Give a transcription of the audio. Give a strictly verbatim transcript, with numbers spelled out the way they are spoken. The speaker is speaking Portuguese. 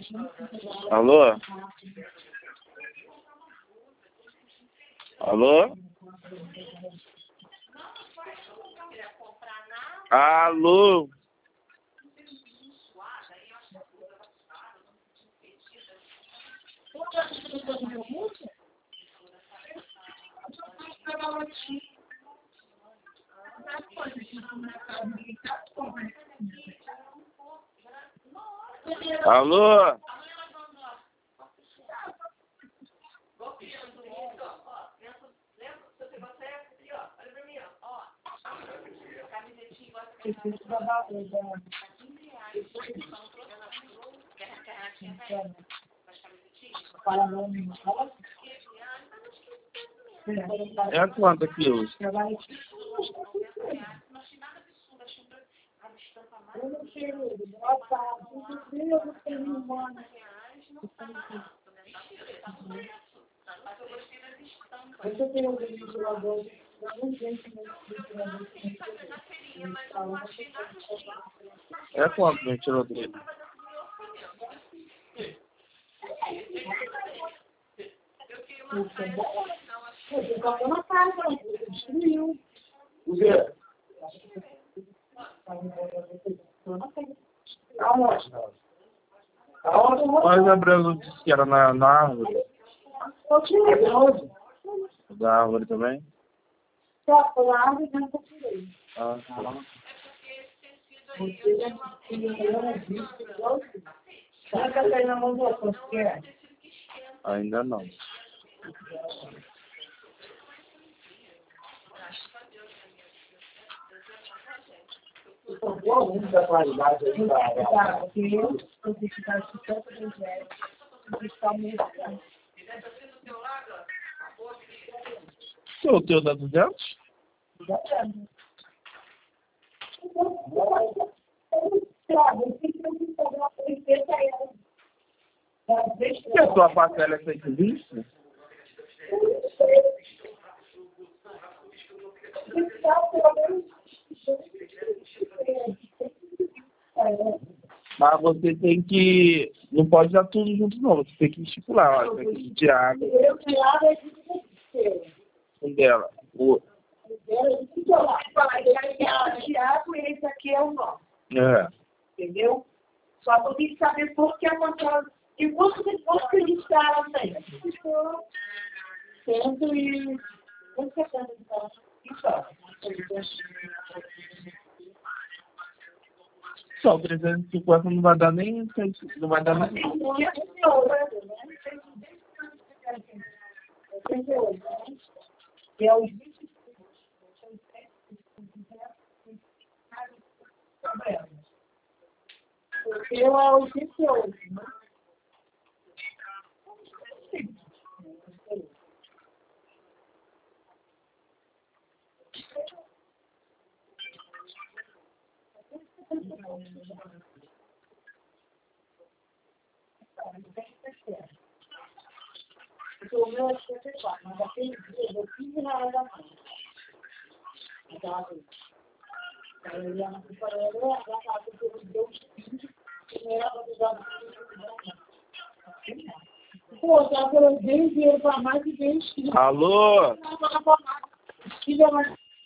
Alô? Alô? Alô? Alô? É quanto quilos? Você tem um ventilador, É quanto ventilador? Você comprou na casa, destruiu. O quê? Aonde? Mas a Breno disse que era na, na árvore. Eu tirei, onde? Da árvore também? Só foi a árvore que eu tirei. Ah, tá. Você já tinha visto igual assim. Será que a Catarina mandou quanto que é? Ainda não. São boas muita qualidade aí, cara. Porque eu, eu tenho que dar cinquenta reais. Eu tenho que estar meio assim. Que o teu dá duzentos? Já é. E a tua parcela é cento e vinte? Mas você tem que... Não pode dar tudo junto não, você tem que estipular, ó, tem que tirar Eu tirava é de um dela. O... Tiago, esse aqui é o nosso, É. entendeu? Só que eu tenho que saber por que aconteceu. E quanto que quanto que eles estavam aí? Cento e... Quanto que é cento e então? Só trezentos e cinquenta não vai dar nem... Não vai dar nem... É o porque eu é o vinte e oito, né? Porque o meu é setenta e quatro, mas aquele dia deu quinze reais a mais. Aquela vez. Eu ia na companhia, ela estava com Deus quinze, e era para usar pô, já pelo dez dinheiro para mais e dez. Alô? Filha, mas